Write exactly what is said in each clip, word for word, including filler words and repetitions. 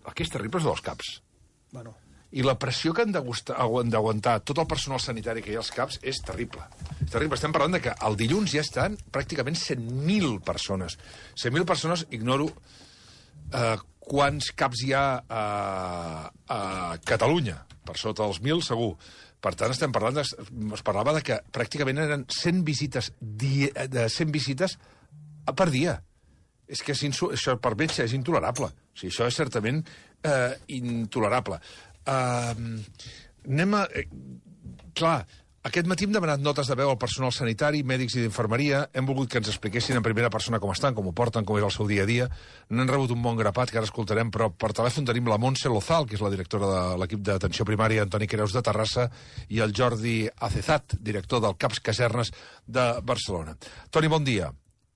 el que és terrible és dels CAPs. Bueno. I la pressió que han d'aguantar tot el personal sanitari que hi ha als CAPs és terrible. És terrible. Estem parlant de que el dilluns ja estan pràcticament cent mil persones. cent mil persones, ignoro eh, quants CAPs hi ha a, a Catalunya. Per sota dels mil, segur. Per tant, estem parlant de, es parlava de que pràcticament eren cent visites, dia, de cent visites per dia. És que és això per metge és intolerable. O sigui, això és certament eh, intolerable. Uh, anem a... Eh, clar, aquest matí hem demanat notes de veu al personal sanitari, mèdics i d'infermeria. Hem volgut que ens expliquessin en primera persona com estan, com ho porten, com és el seu dia a dia. N'han rebut un bon grapat, que ara escoltarem, però per telèfon tenim la Montse Lozal, que és la directora de l'equip d'atenció primària Antoni Creus de Terrassa, i el Jordi Acezat, director del CAPS Casernes de Barcelona. Toni, bon dia.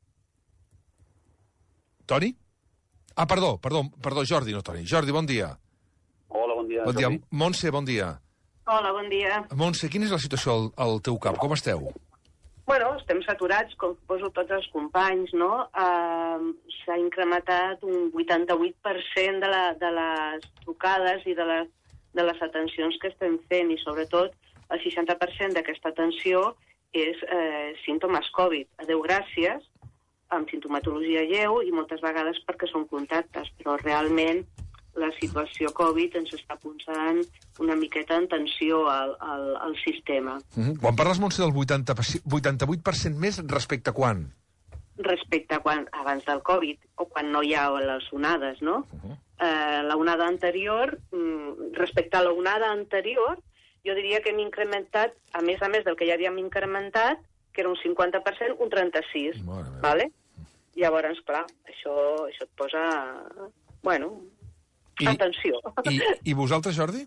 Toni? Ah, perdó, perdó, perdó, Jordi, no Toni. Jordi, bon dia. Hola, bon dia. Bon dia. Montse, bon dia. Hola, bon dia. Montse, quina és la situació al, al teu cap? Com esteu? Bueno, estem saturats, com poso tots els companys, no? Uh, S'ha incrementat un vuitanta-vuit per cent de, la, de les trucades i de les, de les atencions que estem fent, i sobretot el seixanta per cent d'aquesta atenció és eh, símptomes Covid. Adéu, gràcies, amb simptomatologia lleu i moltes vegades perquè són contactes, però realment la situació Covid ens està posant una miqueta en tensió al, al, al sistema. Mm-hmm. Quan parles, Montse, del vuitanta-vuit per cent més, respecte a quan? Respecte a quan, abans del Covid, o quan no hi ha les onades, no? Uh-huh. eh, la onada anterior, respecte a la onada anterior, jo diria que hem incrementat, a més a més del que ja havíem incrementat, que era un cinquanta per cent, un trenta-sis per cent, vale? Llavors, clar, això, això et posa... Bueno... I, atenció. I, I vosaltres, Jordi?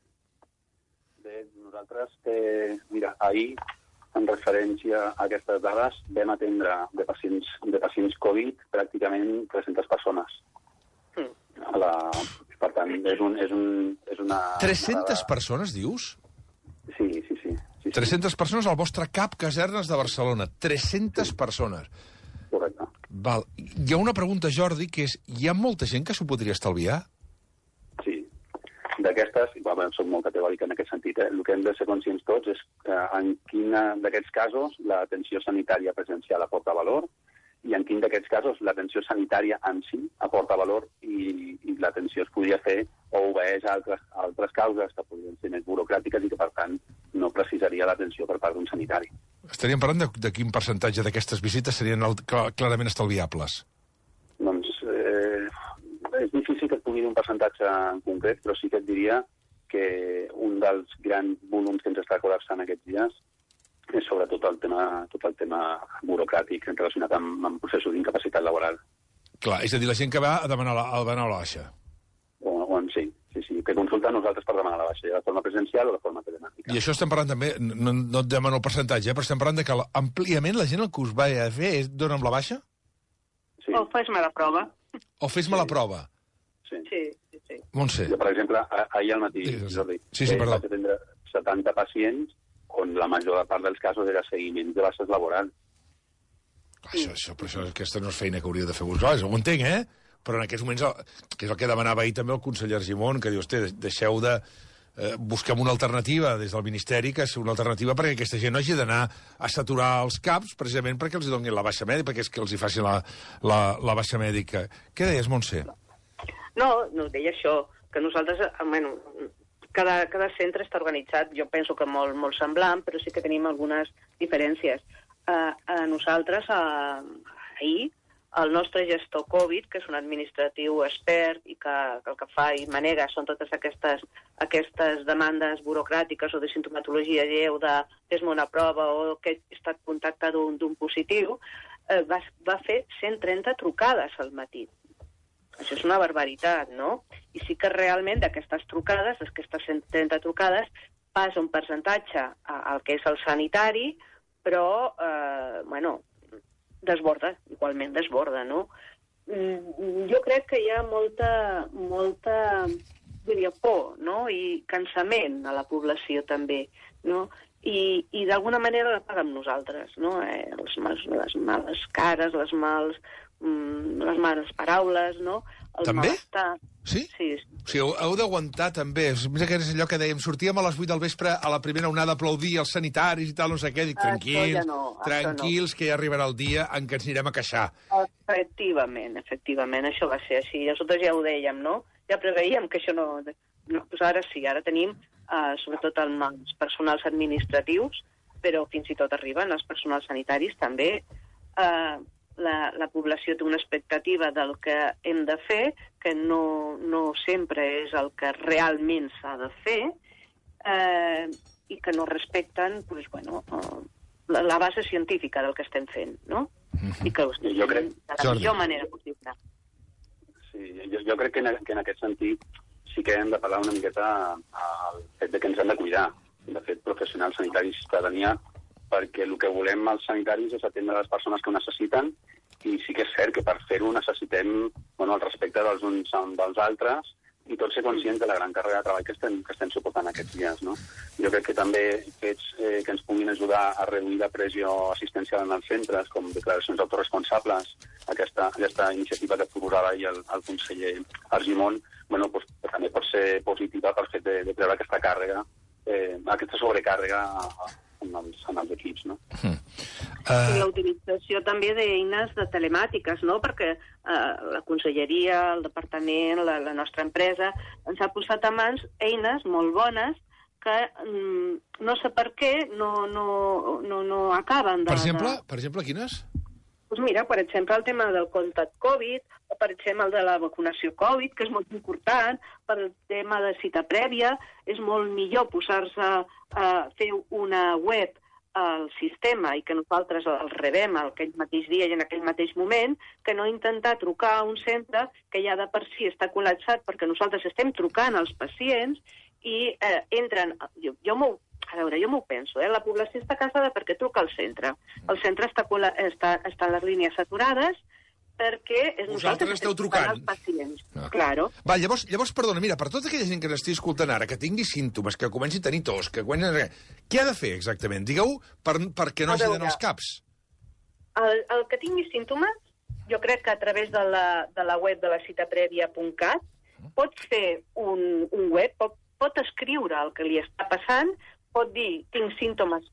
Bé, nosaltres, eh, mira, ahir, en referència a aquestes dades, vam atendre de pacients, de pacients Covid pràcticament tres-centes persones. Mm. A la, per tant, és, un, és, un, és una... tres-centes una... persones, dius? Sí, sí, sí. sí, sí. tres-centes persones al vostre CAP Casernes de Barcelona. tres-centes sí. persones. Correcte. Val. Hi ha una pregunta, Jordi, que és, hi ha molta gent que s'ho podria estalviar? D'aquestes, bueno, soc molt categòric en aquest sentit, eh? El que hem de ser conscients tots és que en quin d'aquests casos l'atenció sanitària presencial aporta valor i en quin d'aquests casos l'atenció sanitària en si aporta valor i, i l'atenció es podria fer o obeeix a altres, a altres causes que podrien ser més burocràtiques i que, per tant, no precisaria l'atenció per part d'un sanitari. Estaríem parlant de, de quin percentatge d'aquestes visites serien el, clarament estalviables? Doncs eh, és difícil que et pugui dir un percentatge en concret, però sí que et diria que un dels grans volums que ens està col·lapsant aquests dies és sobretot el tema, tot el tema burocràtic relacionat amb, amb processos d'incapacitat laboral. Clar, és a dir, la gent que va a demanar la, a demanar la baixa. O, o en sí, sí, sí, que consulta a nosaltres per demanar la baixa, de forma presencial o de forma telemàtica. I això estem parlant també, no, no et demano el percentatge, eh, però estem parlant de que àmpliament la gent el que us va a fer és dona'm la baixa? Sí. O fes-me la prova. O fes-me sí. la prova. Sí, sí, sí. sí. Montse. Jo, per exemple, ahir al matí, sí, Jordi, sí, sí, perdó. vaig atendre setanta pacients on la major part dels casos era seguiment de baixes laborals. Sí. Això, això, però això, aquesta no és feina que hauria de fer vosaltres, ho entenc, eh? Però en aquests moments, que és el que demanava ahir també el conseller Argimon, que diu, hosti, deixeu de... Eh, busquem una alternativa des del Ministeri, que és una alternativa perquè aquesta gent no hagi d'anar a saturar els CAPs precisament perquè els donin la baixa mèdica, perquè és que els hi facin la, la, la baixa mèdica. Què deies, Montse? No, no, deia això, que nosaltres, bueno, cada, cada centre està organitzat, jo penso que molt, molt semblant, però sí que tenim algunes diferències. Uh, a nosaltres, uh, ahir, el nostre gestor Covid, que és un administratiu expert i que, que el que fa i manega són totes aquestes, aquestes demandes burocràtiques o de simptomatologia lleu, de fes-me una prova o que he estat en contacte d'un positiu, eh, va, va fer cent trenta trucades al matí. Això és una barbaritat, no? I sí que realment d'aquestes trucades, d'aquestes cent trenta trucades, passa un percentatge al que és el sanitari, però, eh, bueno, desborda, igualment desborda, no? Mm, jo crec que hi ha molta, molta, diria, por, no? I cansament a la població també, no? I, i d'alguna manera la paguem nosaltres, no? Eh, les, mals, les males cares, les mals mm, les males paraules, no? El També? malestar. Sí? Sí, sí. O sigui, heu, heu d'aguantar també. Mira que és allò que dèiem, sortíem a les vuit del vespre a la primera onada a aplaudir els sanitaris i tal, no sé què, dic, Això tranquils, ja no, tranquils, no. que ja arribarà el dia en què ens anirem a queixar. Efectivament, efectivament, això va ser així. Nosaltres ja ho dèiem, no? Ja preveiem que això no... no doncs ara sí, ara tenim, uh, sobretot els personals administratius, però fins i tot arriben els personals sanitaris també. Uh, la, la població té una expectativa del que hem de fer, que no, no sempre és el que realment s'ha de fer, eh, i que no respecten pues, bueno, uh, la, la base científica del que estem fent, no? Mm-hmm. I que ho estem Jo fent crec... de la millor manera possible. Sí, jo, jo crec que en, que en aquest sentit sí que hem de parlar una miqueta al fet de que ens hem de cuidar. De fet, professionals sanitaris i ciutadania, perquè el que volem els sanitaris és atendre les persones que ho necessiten, i sí que és cert que per fer-ho necessitem bueno, el respecte dels uns dels altres i tots ser conscients de la gran càrrega de treball que estem, que estem suportant aquests dies. No? Jo crec que també fets eh, que ens puguin ajudar a reduir la pressió assistencial en els centres, com declaracions autoresponsables, aquesta, aquesta iniciativa que proposava ahir el, el conseller Argimon, bueno, pues, també pot ser positiva per fet de, de treure aquesta càrrega, eh, aquesta sobrecàrrega en els, en els equips, no? Mm. Uh... I la utilització també d'eines de telemàtiques, no? Perquè uh, la conselleria, el departament, la, la nostra empresa, ens ha posat a mans eines molt bones que mm, no sé per què no, no, no, no acaben de... Per exemple, de... per exemple, quines? Pues mira, per exemple, el tema del contact Covid, o per exemple, el de la vacunació Covid, que és molt important, per el tema de cita prèvia, és molt millor posar-se a fer una web al sistema i que nosaltres el rebem aquell mateix dia i en aquell mateix moment, que no intentar trucar a un centre que ja de per si està col·lapsat perquè nosaltres estem trucant als pacients i eh, entren... Jo, jo m'ho... A veure, jo m'ho penso, eh? La població està cansada perquè truca al centre. El centre està, està, està en les línies saturades perquè... És Vosaltres esteu trucant. Els pacients. Ah. Claro. Va, llavors, llavors, perdona, mira, per tota aquella gent que n'estigui escoltant ara, que tingui símptomes, que comenci a tenir tos, que comenci... Què ha de fer, exactament? Digueu, per, perquè no hagi d'anar als caps. El, el que tingui símptomes, jo crec que a través de la, de la web de la cita prèvia punt cat pot fer un, un web, pot, pot escriure el que li està passant, pot dir, tinc símptomes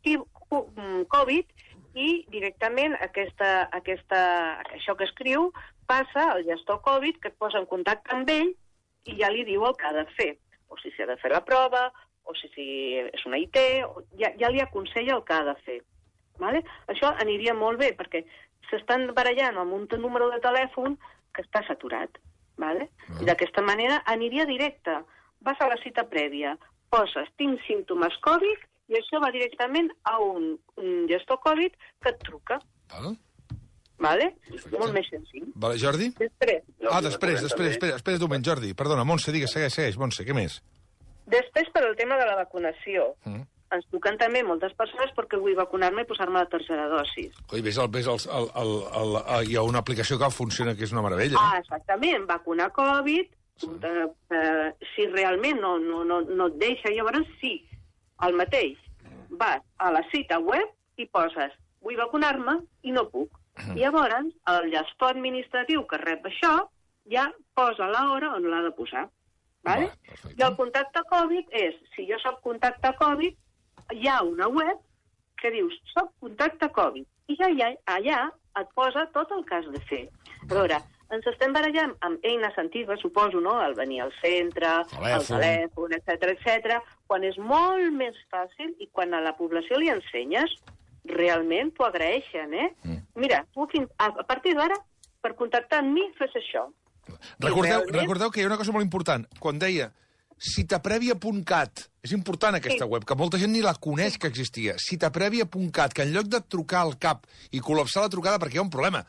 Covid, i directament aquesta, aquesta, això que escriu passa al gestor Covid, que et posa en contacte amb ell i ja li diu el que ha de fer. O si s'ha de fer la prova, o si, si és una I T, o ja, ja li aconsella el que ha de fer. Vale? Això aniria molt bé, perquè s'estan barallant amb un número de telèfon que està saturat. Vale? I d'aquesta manera aniria directe. Vas a la cita prèvia, poses, tinc símptomes Covid, i això va directament a un, un gestor Covid que et truca. Val. Vale? Molt més senzill. Vale, Jordi? Després. Ah, després, després, espera, espera un moment, Jordi. Perdona, Montse, digues, segueix, segueix. Montse, què més? Després, per al tema de la vacunació. Mm. Ens truquen també moltes persones perquè vull vacunar-me i posar-me la tercera dosi. Oi, ves, el, ves el, el, el, el, el, hi ha una aplicació que funciona, que és una meravella. Ah, exactament. Vacunar Covid, sí. eh, eh, si realment no, no, no, no et deixa, llavors sí, el mateix. Vas a la cita web i poses vull vacunar-me i no puc. Mm. I llavors el gestor administratiu que rep això ja posa l'hora on l'ha de posar. Vale? Va, I el contacte Covid és, si jo soc contacte Covid, hi ha una web que dius soc contacte Covid i ja, ja, allà et posa tot el que has de fer. A veure, ens estem barallant amb eines antigues, suposo, no?, el venir al centre, telèfon. el telèfon, etcètera, etcètera, quan és molt més fàcil i quan a la població li ensenyes, realment t'ho agraeixen, eh? Mm. Mira, tu fins, a, a partir d'ara, per contactar amb mi, fes això. Recordeu, realment... recordeu que hi ha una cosa molt important. Quan deia citaprèvia punt cat, és important aquesta sí. web, que molta gent ni la coneix que existia, citaprèvia punt cat, que en lloc de trucar al cap i col·lapsar la trucada perquè hi ha un problema,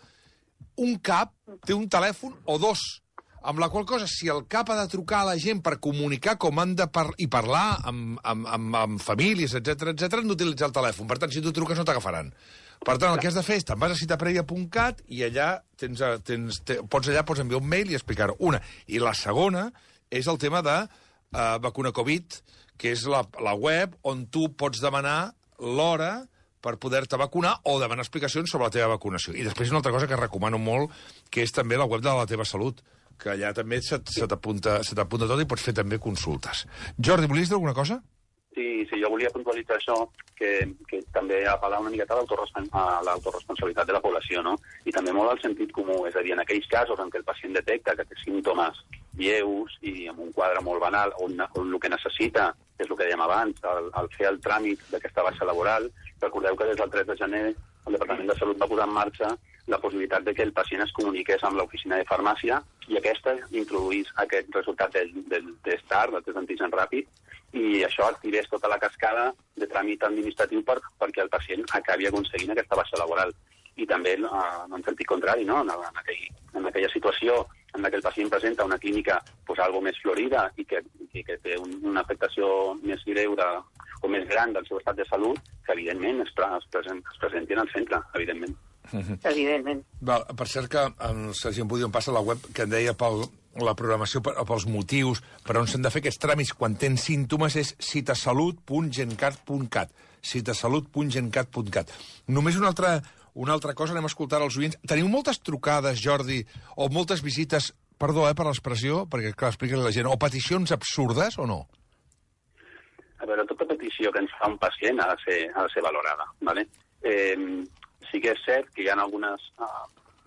un cap té un telèfon o dos, amb la qual cosa, si el cap ha de trucar a la gent per comunicar com han de par i parlar amb, amb, amb, amb famílies, etcètera, etcètera, han d'utilitzar el telèfon. Per tant, si tu truques no t'agafaran. Per tant, el que has de fer és te'n vas a citaprèvia punt cat i allà tens, tens, te, pots allà pots enviar un mail i explicar-ho. Una. I la segona és el tema de uh, vacuna Covid, que és la, la web on tu pots demanar l'hora per poder-te vacunar o demanar explicacions sobre la teva vacunació. I després una altra cosa que recomano molt, que és també la web de la teva salut, que allà també se, se t'apunta se t'apunta tot i pots fer també consultes. Jordi, volies dir alguna cosa? Sí, sí, jo volia puntualitzar això, que, que també apel·lar una miqueta a l'autoresponsabilitat de la població, no? I també molt al sentit comú, és a dir, en aquells casos en què el pacient detecta que té símptomes lleus i amb un quadre molt banal, on, on el que necessita, que és el que dèiem abans, el, el fer el tràmit d'aquesta baixa laboral, recordeu que des del tres de gener el Departament de Salut va posar en marxa la possibilitat de que el pacient es comuniqués amb l'oficina de farmàcia i aquesta introduís aquest resultat del, del test A R, del test d'antigen ràpid, i això activés tota la cascada de tràmit administratiu per, perquè el pacient acabi aconseguint aquesta baixa laboral. I també eh, en sentit contrari, no? en, en, aquell, en aquella situació en què el pacient presenta una clínica pues, algo més florida i que, i que té un, una afectació més greu de, o més gran del seu estat de salut, que evidentment es, es, present, es presenti en el centre, evidentment. Uh-huh. Evidentment. Val, per cert que el Sergi Empudi em passa la web que em deia pel, la programació per, pels motius per on s'han de fer aquests tràmits quan tens símptomes és citasalut punt gencat punt cat citasalut punt gencat punt cat. Només una altra, una altra cosa, anem a escoltar els oients. Teniu moltes trucades, Jordi, o moltes visites, perdó eh, per l'expressió, perquè clar, explica-li a la gent, o peticions absurdes o no? A veure, tota petició que ens fa un pacient ha de ser, ha de ser valorada, ¿vale? Eh, sí que és cert que hi ha algunes... Uh,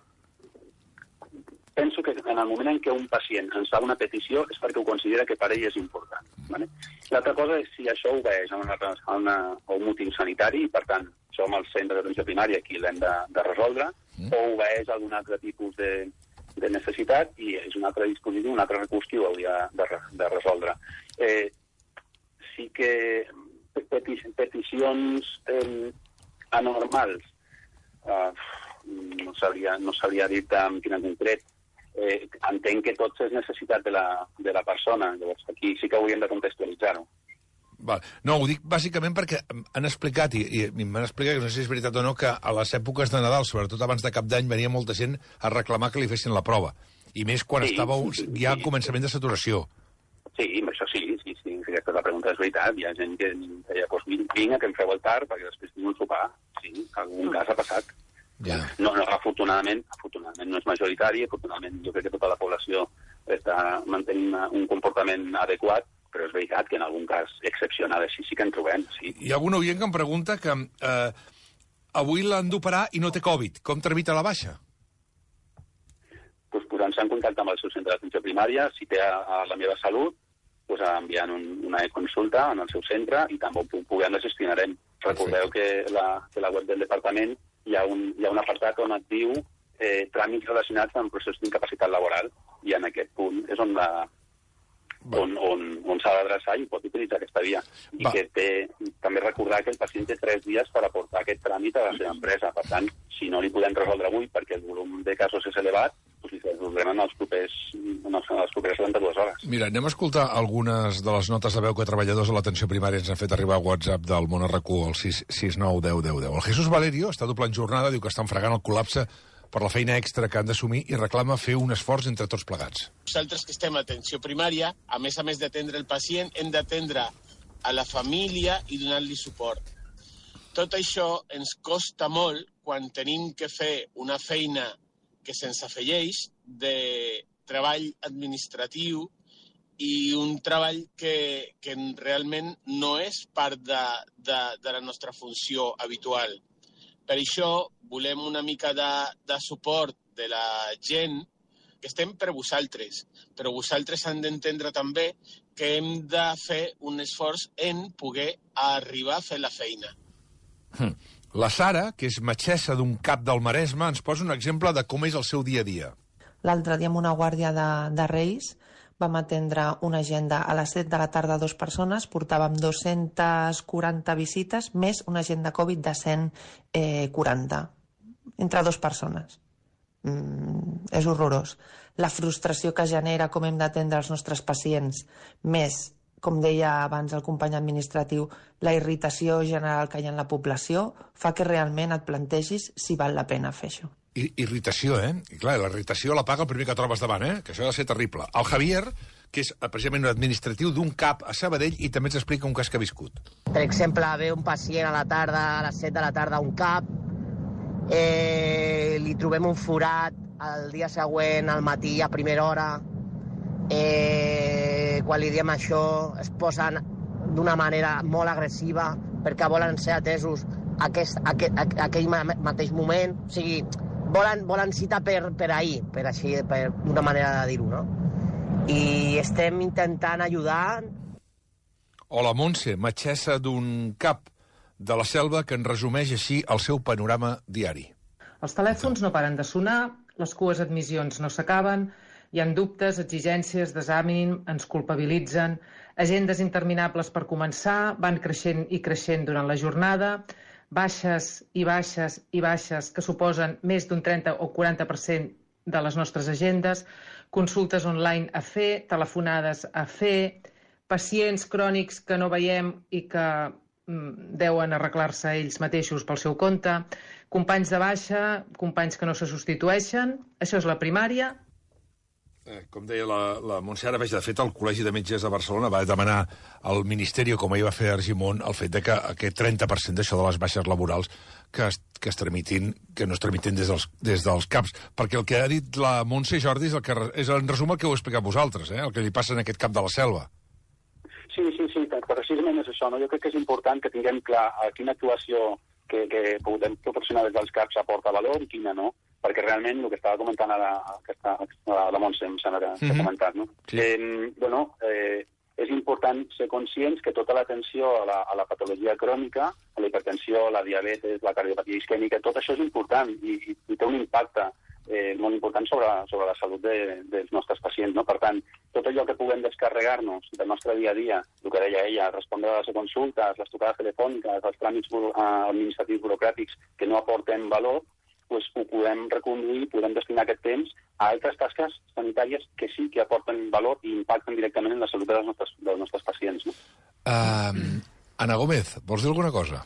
penso que en el moment en què un pacient ens fa una petició és perquè ho considera que per ell és important. ¿Vale? L'altra cosa és si això obeeix a, una, a, una, a un motiu sanitari i, per tant, som el centre d'atenció primària qui l'hem de, de resoldre, mm. o obeeix a algun altre tipus de, de necessitat i és un altre dispositiu, un altre recurs que ho hauria de, de resoldre. Eh, sí que peti peticions eh, anormals, eh, no sabria, no sabria dir-te en quin en concret. Eh, entenc que tot és necessitat de la, de la persona, llavors aquí sí que hauríem de contextualitzar-ho. No, ho dic bàsicament perquè han explicat, i, i m'han explicat, que no sé si és veritat o no, que a les èpoques de Nadal, sobretot abans de Cap d'Any, venia molta gent a reclamar que li fessin la prova. I més quan sí, estàveu sí, ja al sí. començament de saturació. Sí, això sí, sí, sí, sí, aquesta la pregunta és veritat. Hi ha gent que deia, doncs vinga, que em feu el tard, perquè després tinc un sopar. Sí, algun cas ha passat. Ja. No, no, afortunadament, afortunadament no és majoritari, afortunadament jo crec que tota la població està mantenint un comportament adequat, però és veritat que en algun cas excepcional així sí que en trobem. Sí. Hi ha algun oient que em pregunta que eh, avui l'han d'operar i no té Covid. Com tramita la baixa? Pues posant-se en contacte amb el seu centre d'atenció primària, si té a, a la meva salut, pues enviant un, una consulta en el seu centre i també ho puguem la gestionarem. Recordeu que la, que la web del departament hi ha un, hi ha un apartat on et diu eh, tràmits relacionats amb processos d'incapacitat laboral i en aquest punt és on, la, on, on, on s'ha d'adreçar i pot utilitzar aquesta via. I Va. que té, també recordar que el pacient té tres dies per aportar aquest tràmit a la seva empresa. Per tant, si no li podem resoldre avui perquè el volum de casos és elevat, doncs li resoldrem en els propers, en les properes setanta-dues hores. Mira, anem a escoltar algunes de les notes de veu que treballadors de l'atenció primària ens han fet arribar a WhatsApp del Món R Q, al sis sis nou deu deu deu. El Jesús Valerio està doblant jornada, diu que estan fregant el col·lapse per la feina extra que han d'assumir i reclama fer un esforç entre tots plegats. Nosaltres que estem a atenció primària, a més a més d'atendre el pacient, hem d'atendre a la família i donar-li suport. Tot això ens costa molt quan tenim que fer una feina que se'ns afegeix de treball administratiu i un treball que, que realment no és part de, de, de la nostra funció habitual. Per això volem una mica de, de suport de la gent que estem per vosaltres, però vosaltres han d'entendre també que hem de fer un esforç en poder arribar a fer la feina. Hm. La Sara, que és metgessa d'un cap del Maresme, ens posa un exemple de com és el seu dia a dia. L'altre dia amb una guàrdia de, de Reis vam atendre una agenda a les set de la tarda a dues persones, portàvem dos-centes quaranta visites, més una agenda Covid de cent quaranta, entre dues persones. Mm, és horrorós. La frustració que genera com hem d'atendre els nostres pacients, més, com deia abans el company administratiu, la irritació general que hi ha en la població, fa que realment et plantegis si val la pena fer això. I, irritació, eh? I clar, la irritació la paga el primer que trobes davant, eh? Que això ha de ser terrible. El Javier, que és precisament un administratiu d'un CAP a Sabadell, i també ens explica un cas que ha viscut. Per exemple, ve un pacient a la tarda, a les set de la tarda, a un CAP, eh, li trobem un forat el dia següent, al matí, a primera hora. Eh, quan li diem això, es posen d'una manera molt agressiva perquè volen ser atesos aquest, aquest, aquell mateix moment. O sigui, volen, volen cita per, per ahir, per així, per una manera de dir-ho, no? I estem intentant ajudar. O la Montse, metgessa d'un CAP de la Selva, que en resumeix així el seu panorama diari. Els telèfons no paren de sonar, les cues admissions no s'acaben, hi ha dubtes, exigències, desànim, ens culpabilitzen, agendes interminables per començar, van creixent i creixent durant la jornada, baixes i baixes i baixes que suposen més d'un trenta o quaranta per cent de les nostres agendes, consultes online a fer, telefonades a fer, pacients crònics que no veiem i que mm, deuen arreglar-se ells mateixos pel seu compte, companys de baixa, companys que no se substitueixen. Això és la primària. Eh, com deia la, la Montse, ara veig, de fet, el Col·legi de Metges de Barcelona va demanar al Ministeri, com ahir va fer Argimon, el fet de que aquest trenta per cent d'això de les baixes laborals que es, que es tramitin, que no es tramitin des dels, des dels CAPs. Perquè el que ha dit la Montse, Jordi, és, el que, és en resum el que heu explicat vosaltres, eh? El que li passa en aquest cap de la Selva. Sí, sí, sí, precisament és això, no? Jo crec que és important que tinguem clar a quina actuació que, que podem proporcionar des dels CAPs aporta valor i quina no, perquè realment el que estava comentant ara aquesta, la Montse, em sembla que s'ha mm-hmm. comentat, no? Sí. Eh, bueno, eh, és important ser conscients que tota l'atenció a, la, a la patologia crònica, a la hipertensió, la diabetes, la cardiopatia isquèmica, tot això és important i, i, i té un impacte eh, molt important sobre, sobre la salut de, dels nostres pacients, no? Per tant, tot allò que puguem descarregar-nos del nostre dia a dia, el que deia ella, respondre a les consultes, les trucades telefòniques, els tràmits administratius burocràtics que no aporten valor, pues, ho podem reconduir, podem destinar aquest temps a altres tasques sanitàries que sí que aporten valor i impacten directament en la salut dels nostres, dels nostres pacients. No? Uh, Ana Gómez, vols dir alguna cosa?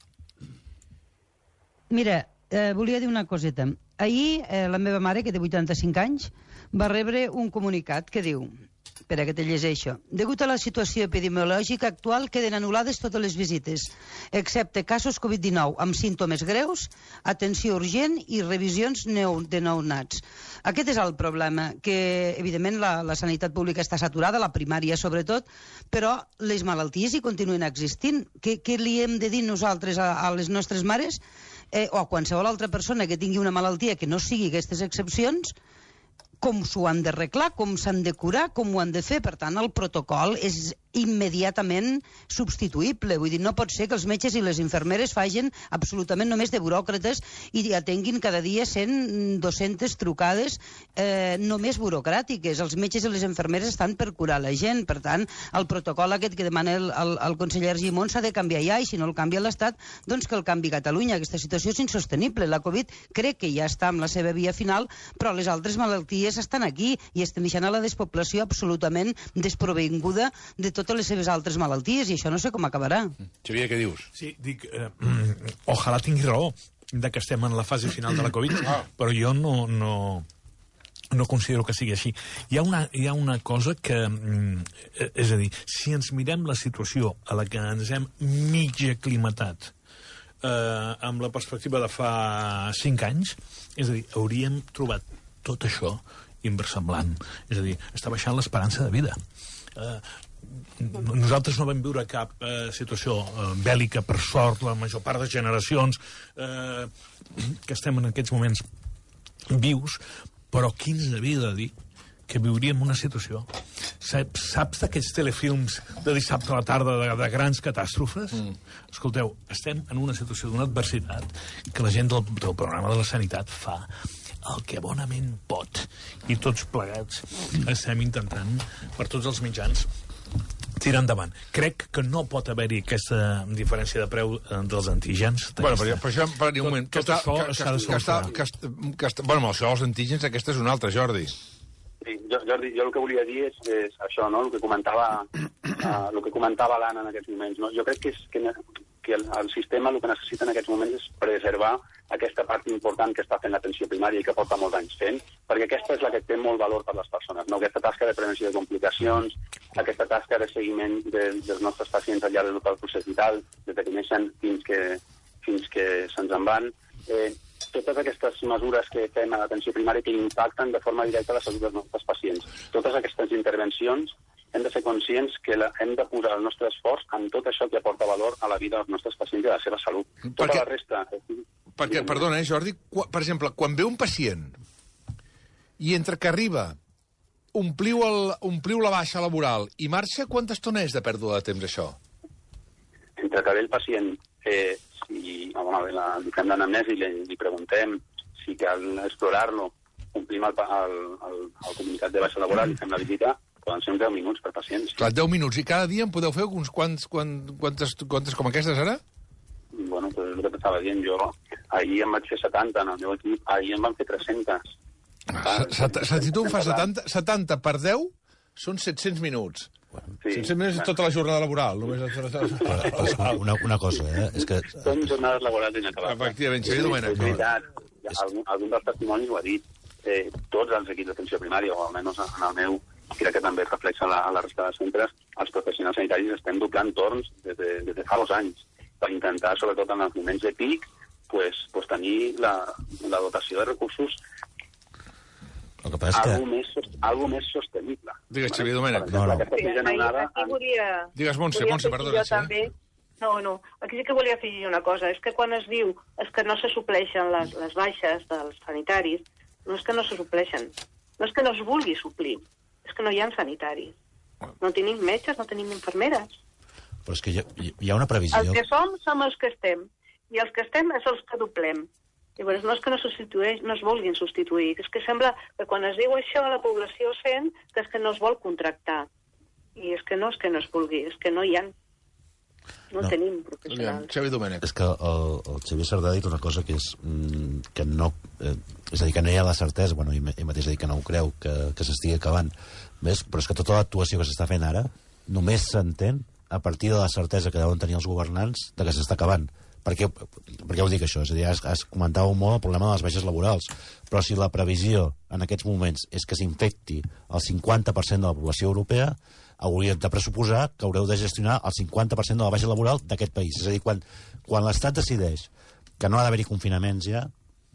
Mira, eh, volia dir una coseta. Ahir eh, la meva mare, que té vuitanta-cinc anys, va rebre un comunicat que diu, espera que te llegeixo, degut a la situació epidemiològica actual queden anul·lades totes les visites, excepte casos covid dinou amb símptomes greus, atenció urgent i revisions de nounats. Aquest és el problema, que evidentment la, la sanitat pública està saturada, la primària sobretot, però les malalties hi continuen existint. Què, què li hem de dir nosaltres a, a les nostres mares eh, o a qualsevol altra persona que tingui una malaltia que no sigui aquestes excepcions? Com s'ho han d'arreglar, com s'han de curar, com ho han de fer. Per tant, el protocol és immediatament substituïble. Vull dir, no pot ser que els metges i les infermeres facin absolutament només de buròcrates i atenguin cada dia cent, dues-centes trucades eh, només burocràtiques. Els metges i les infermeres estan per curar la gent. Per tant, el protocol aquest que demana el, el, el conseller Argimon s'ha de canviar ja, i si no el canvia l'Estat, doncs que el canvi Catalunya. Aquesta situació és insostenible. La Covid crec que ja està amb la seva via final, però les altres malalties estan aquí i estem deixant a la despoblació absolutament desprovinguda de totes les seves altres malalties, i això no sé com acabarà. Xavier, què dius? Sí, dic, eh, ojalà tingui raó de que estem en la fase final de la Covid, però jo no, no, no considero que sigui així. Hi ha una, hi ha una cosa que, és a dir, si ens mirem la situació a la que ens hem mig aclimatat eh, amb la perspectiva de fa cinc anys, és a dir, hauríem trobat tot això inversemblant. És a dir, està baixant l'esperança de vida. Eh, nosaltres no vam viure cap eh, situació eh, bèl·lica, per sort, la major part de generacions eh, que estem en aquests moments vius, però qui ens havia de dir que viuríem una situació? Saps, saps d'aquests telefilms de dissabte a la tarda de, de grans catàstrofes? Mm. Escolteu, estem en una situació d'una adversitat que la gent del, del programa de la sanitat fa el que bonament pot, i tots plegats estem intentant per tots els mitjans tirar endavant. Crec que no pot haver-hi aquesta diferència de preu dels antígens. Bueno, però, però això, per un moment, tot, tot això s'ha de solucionar. Bueno, això dels antígens, aquesta és una altra, Jordi. Sí, Jordi, jo el que volia dir és, és això, no?, el que comentava uh, el que comentava l'Anna en aquests moments. No? Jo crec que, és, que que el, el sistema el que necessita en aquests moments és preservar aquesta part important que està fent l'atenció primària i que porta molts anys fent, perquè aquesta és la que té molt valor per les persones, no? Aquesta tasca de prevenció de complicacions, aquesta tasca de seguiment de, dels nostres pacients al llarg de tot el procés vital, des que neixen fins que, fins que se'ns en van. Eh, totes aquestes mesures que fem a l'atenció primària que impacten de forma directa la salut dels nostres pacients. Totes aquestes intervencions hem de ser conscients que la, hem de posar el nostre esforç en tot això que aporta valor a la vida dels nostres pacients i a la seva salut. Tota perquè, la resta... Perquè, perdona, eh, Jordi, qua, per exemple, quan ve un pacient i entre que arriba, ompliu, el, ompliu la baixa laboral i marxa, quanta estona és de pèrdua de temps, això? Entre que ve el pacient, eh, si bueno, la, li fem l'anamnesi i li, li preguntem si cal explorar-lo, omplim el, el, el, el comunicat de baixa laboral i fem la visita, poden ser uns deu minuts per pacients. Clar, deu minuts. I cada dia en podeu fer uns quants, quants, quantes, quantes com aquestes, ara? Bueno, pues és el que t'estava dient. Jo ahir em vaig fer setanta, en el meu equip, ahir em van fer tres-centes. Ah, si tu em fas setanta, setanta per deu, són set-cents minuts. Sí. set-cents minuts és tota la jornada laboral. Només... una, una cosa, eh? És que... Són jornades laborals inacabades. Efectivament, Xavier Domènech. És veritat. Algun, algun dels testimonis ho ha dit. Eh, tots els equips d'atenció primària, o almenys en el meu, crec que també reflexa la, a la resta de centres, els professionals sanitaris estem doblant torns des de, des de fa dos anys per intentar, sobretot en els moments de pic, pues, pues tenir la, la dotació de recursos el que passa és que... algo més, algo més sostenible. Digues, Xavier Domènech. No, no. Sí, aquí volia... Digues, Montse, Montse, perdona. Sí. No, no, aquí sí que volia afegir una cosa. És que quan es diu és que no se supleixen les, les baixes dels sanitaris, no és que no se supleixen, no és que no es vulgui suplir, és que no hi ha sanitaris. No tenim metges, no tenim infermeres. Però és que hi ha, hi ha una previsió... Els que som, som els que estem. I els que estem és els que doblem. Llavors, no és que no, substitueix, no es vulguin substituir, és que sembla que quan es diu això la població sent que és que no es vol contractar. I és que no és que no es vulgui, és que no hi ha. No, no tenim professionals. Xavier Domènech. És que el, el Xavier Sardà ha dit una cosa que és mm, que no... Eh, és a dir, que no hi ha la certesa, bueno, ell, ell mateix ha dit que no ho creu, que, que s'estigui acabant. Ves? Però és que tota l'actuació que s'està fent ara només s'entén a partir de la certesa que deuen tenir els governants de que s'està acabant. Per què, per què ho dic això? És a dir, has, has comentat molt el problema de les baixes laborals, però si la previsió en aquests moments és que s'infecti el cinquanta per cent de la població europea, hauríem de pressuposar que haureu de gestionar el cinquanta per cent de la baixa laboral d'aquest país. És a dir, quan, quan l'Estat decideix que no ha d'haver-hi confinaments ja,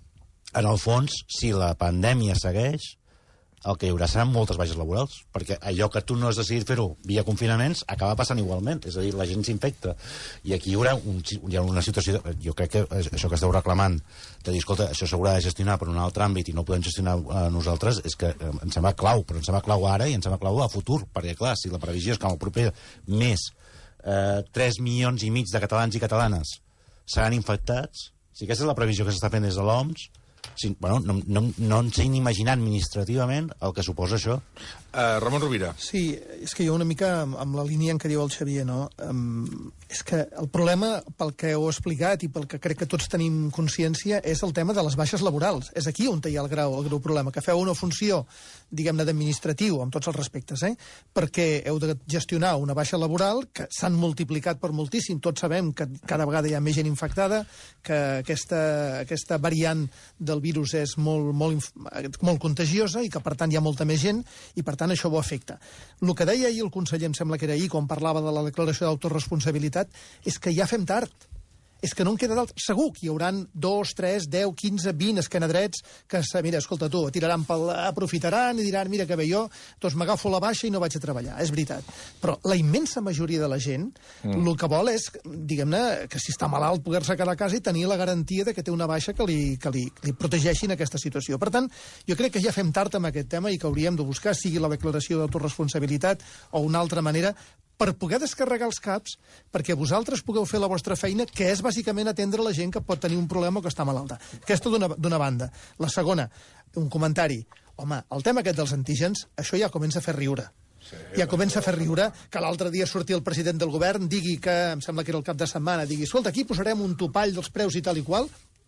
en el fons, si la pandèmia segueix, el que hi haurà seran moltes baixes laborals, perquè allò que tu no has decidit fer-ho via confinaments acaba passant igualment, és a dir, la gent s'infecta. I aquí hi haurà un, hi ha una situació... Jo crec que això que esteu reclamant, de dir, escolta, això s'haurà de gestionar per un altre àmbit i no ho podem gestionar a nosaltres, és que eh, em sembla clau, però em sembla clau ara i em sembla clau a futur, perquè, clar, si la previsió és que en el proper mes eh, tres milions i mig de catalans i catalanes seran infectats, si aquesta és la previsió que s'està fent des de l'O M S, sí, bueno, no, no, no ens hem imaginat administrativament el que suposa això. Uh, Ramon Rovira. Sí, és que jo una mica amb la línia en què diu el Xavier, no? Um, és que el problema, pel que heu explicat i pel que crec que tots tenim consciència, és el tema de les baixes laborals. És aquí on hi ha el grau, el greu problema, que feu una funció, diguem-ne, d'administratiu, amb tots els respectes, eh? Perquè heu de gestionar una baixa laboral que s'han multiplicat per moltíssim. Tots sabem que cada vegada hi ha més gent infectada, que aquesta, aquesta variant del virus és molt, molt, molt contagiosa i que, per tant, hi ha molta més gent i, per tant, això ho afecta. El que deia ahir el conseller, em sembla que era ahir, quan parlava de la declaració d'autoresponsabilitat, és que ja fem tard. És que no en queda d'altre. Segur que hi haurà dos, tres, deu, quinze, vint escanadrets que, mira, escolta tu, tiraran pel... aprofitaran i diran, mira que bé jo, doncs m'agafo la baixa i no vaig a treballar. És veritat. Però la immensa majoria de la gent mm. el que vol és, diguem-ne, que si està malalt poder-se quedar a casa i tenir la garantia de que té una baixa que li, que li, que li protegeixi en aquesta situació. Per tant, jo crec que ja fem tard amb aquest tema i que hauríem de buscar, sigui la declaració d'autoresponsabilitat o una altra manera, per poder descarregar els caps, perquè vosaltres pugueu fer la vostra feina, que és bàsicament atendre la gent que pot tenir un problema o que està malalta. Aquesta d'una banda. La segona, un comentari. Home, el tema aquest dels antígens, això ja comença a fer riure. Sí, ja comença a fer riure que l'altre dia sortia el president del govern, digui que, em sembla que era el cap de setmana, digui, escolta, aquí posarem un topall dels preus i tal i qual.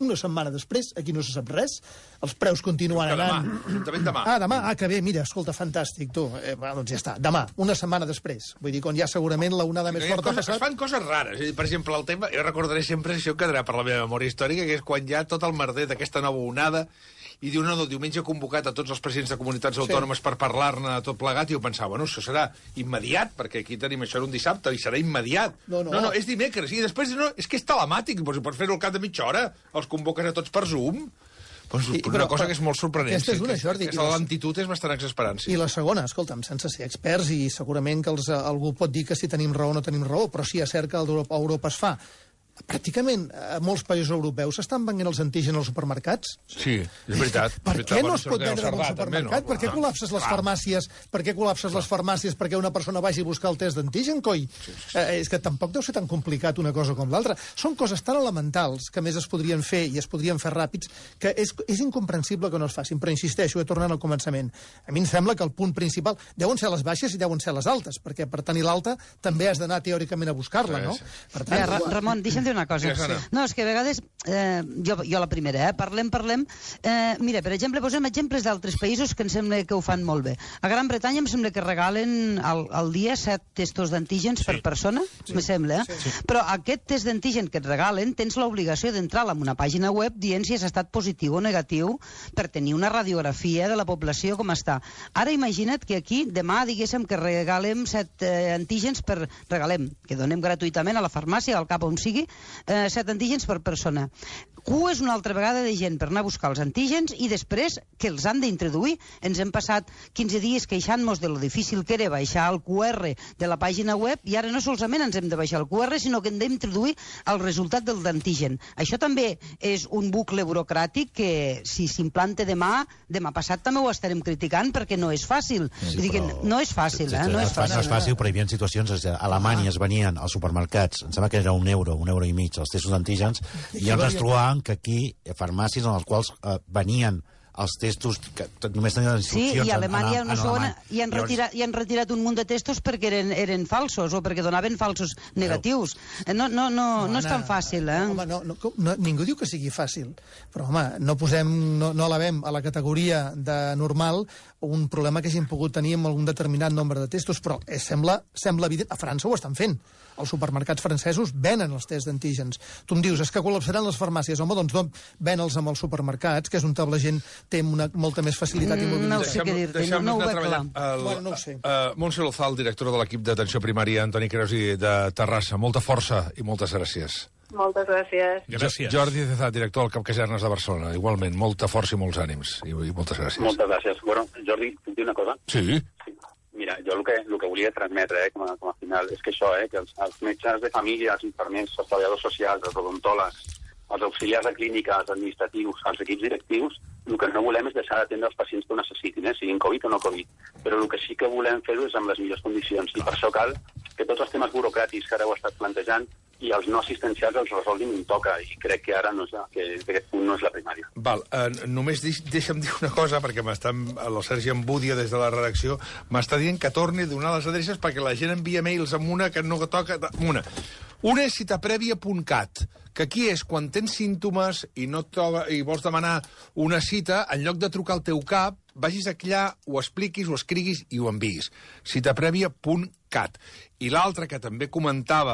Una setmana després, aquí no se sap res, els preus continuen anant... Demà, demà. Ah, demà, ah, que bé, mira, escolta, fantàstic, tu. Eh, bueno, doncs ja està, demà, una setmana després. Vull dir, quan ja segurament la onada més forta ha passat... Es fan coses rares. És a dir, per exemple, el tema... Jo recordaré sempre això que quedarà per la meva memòria històrica, que és quan hi ha tot el merder d'aquesta nova onada i diu, no, no, diumenge ha convocat a tots els presidents de comunitats autònomes sí. per parlar-ne tot plegat, i jo pensava, bueno, això serà immediat, perquè aquí tenim això un dissabte, i serà immediat. No, no, no, no és dimecres, i després no, és que és telemàtic, doncs, per fer-ho al cap de mitja hora, els convoques a tots per Zoom. Pues, I, una però, cosa que és molt sorprenent. Aquesta és una, sí, Jordi. Que, que la lentitud és bastant exasperant. Sí. I la segona, escolta'm, sense ser experts, i segurament que els, algú pot dir que si tenim raó o no tenim raó, però sí és cert que a Europa, a Europa es fa. Pràcticament a molts països europeus s'estan venent els antígens als supermercats. Sí, és veritat. Per és veritat. què no es pot vendre en un supermercat? Per què col·lapses les farmàcies? Per què col·lapses les farmàcies perquè una persona vagi a buscar el test d'antigen, coi? Sí, sí. Eh, és que tampoc deu ser tan complicat una cosa com l'altra. Són coses tan elementals que més es podrien fer i es podrien fer ràpids que és, és incomprensible que no es facin. Però insisteixo, he tornat al començament. A mi em sembla que el punt principal deuen ser les baixes i deuen ser les altes, perquè per tenir l'alta també has d'anar teòricament a buscar-la, no? Per tant, ja, Ramon, deixa'm dir una cosa. Sí. No, és que a vegades, eh, jo, jo la primera, eh, parlem, parlem... Eh, mira, per exemple, posem exemples d'altres països que em sembla que ho fan molt bé. A Gran Bretanya em sembla que regalen al, al dia set testos d'antígens sí. per persona, sí. me sembla, eh? Sí, sí. Però aquest test d'antígen que et regalen tens l'obligació d'entrar en una pàgina web dient si has estat positiu o negatiu per tenir una radiografia de la població com està. Ara imagina't que aquí demà diguéssim que regalem set eh, antígens per... regalem, que donem gratuïtament a la farmàcia, al cap on sigui, eh, set antígens per persona. Cues una altra vegada de gent per anar a buscar els antígens i després que els han d'introduir. Ens hem passat quinze dies queixant-nos de lo difícil que era baixar el Q R de la pàgina web i ara no solament ens hem de baixar el Q R, sinó que hem d'introduir el resultat del antígen. Això també és un bucle burocràtic que si s'implanta demà, demà passat també ho estarem criticant perquè no és fàcil. Sí, Vull dir que no és fàcil, eh? No és fàcil. No és fàcil, però hi havia situacions... A Alemanya es venien als supermercats, em sembla que era un euro, un euro i mig, els testos d'antígens, i ens es trobaven que aquí farmàcies en les quals eh, venien els testos que només tenien les instruccions. Sí, i a Alemanya en, en, no en segona, i han, Llavors... retirat, i han retirat un munt de testos perquè eren, eren falsos o perquè donaven falsos negatius. No, no, no, no, no és tan fàcil, eh? Home, no, no, no, ningú diu que sigui fàcil, però, home, no posem, no, no elevem a la categoria de normal un problema que hagin pogut tenir amb algun determinat nombre de testos, però eh, sembla, sembla evident. A França ho estan fent. Els supermercats francesos venen els tests d'antígens. Tu em dius, és que col·lapsaran les farmàcies. Home, doncs no, ven-los amb els supermercats, que és on la gent té una, molta més facilitat i mobilitat. No ho sé què dir-te, no, no ho veig clar. El, bueno, no ho sé. Uh, Montse Lozal, directora de l'equip d'atenció primària, Antoni Creusi, de Terrassa. Molta força i moltes gràcies. Moltes gràcies. Gràcies. Jordi Cezat, director del Cap Casernes de Barcelona. Igualment, molta força i molts ànims. I, i moltes gràcies. Moltes gràcies. Bueno, Jordi, puc dir una cosa? Sí. Sí. Mira, jo el que, el que volia transmetre eh, com, a, com a final és que això, eh, que els, els metges de família, els infermers, els treballadors socials, els odontòlegs, els auxiliars de clínica, els administratius, els equips directius, el que no volem és deixar d'atendre els pacients que ho necessitin, eh, siguin Covid o no Covid. Però el que sí que volem fer-ho és amb les millors condicions. I per això cal que tots els temes burocràtics que ara heu estat plantejant i els no assistencials els resolguin on toca. I crec que ara no és la, que aquest punt no és la primària. Val, eh, només deix, deixa'm dir una cosa, perquè m'està el Sergi Embúdia des de la redacció m'està dient que torni a donar les adreces perquè la gent envia mails amb una que no toca... Amb una. Una és citaprèvia punt cat, que aquí és quan tens símptomes i no troba, i vols demanar una cita, en lloc de trucar al teu cap, vagis allà, ho expliquis, ho escriguis i ho enviïs. citaprèvia punt cat. I l'altra que també comentava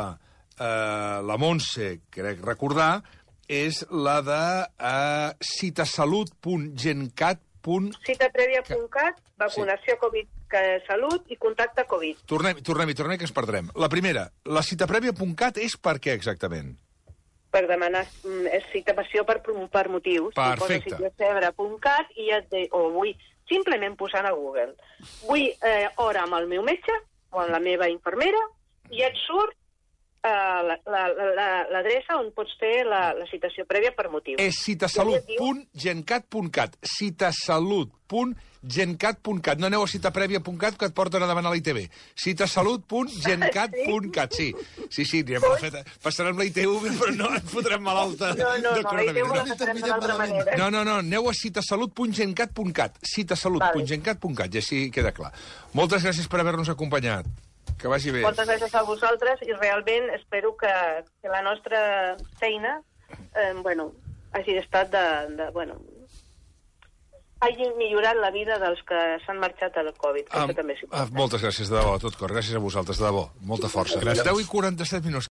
eh, la Montse, crec recordar, és la de eh, citasalut punt gencat punt cat. citaprèvia punt cat, vacunació sí. Covid Salut i contacte Covid. Tornem-hi, tornem-hi, tornem que ens perdrem. La primera, la citaprèvia punt cat és per què exactament? Per demanar és citació per, per motius. Perfecte. Tu poses citaprèvia punt cat i et de, o vull simplement posant a Google. Vull eh, hora amb el meu metge o amb la meva infermera i et surt eh, l'adreça on pots fer la, la citació prèvia per motius. És citasalut punt gencat punt cat. citasalut punt gencat punt cat. No aneu a citaprèvia punt cat que et porten a demanar la I T V. citasalut punt gencat punt cat. Sí, sí, sí, anirem a la feta. Passarem la I T V, però no ens fotrem malalta. No, no, no, la I T V la passarem d'altra manera. No, no, no, aneu a citasalut punt gencat punt cat. citasalut punt gencat punt cat, i així queda clar. Moltes gràcies per haver-nos acompanyat. Que vagi bé. Moltes gràcies a vosaltres i realment espero que, que la nostra feina, eh, bueno, hagi estat de, de bueno, hagi millorat la vida dels que s'han marxat a la Covid, que Ah, això també és ah, important. moltes gràcies, de debò, a tot cor. Gràcies a vosaltres, de debò. Molta força. Gràcies. deu i quaranta-set minuts.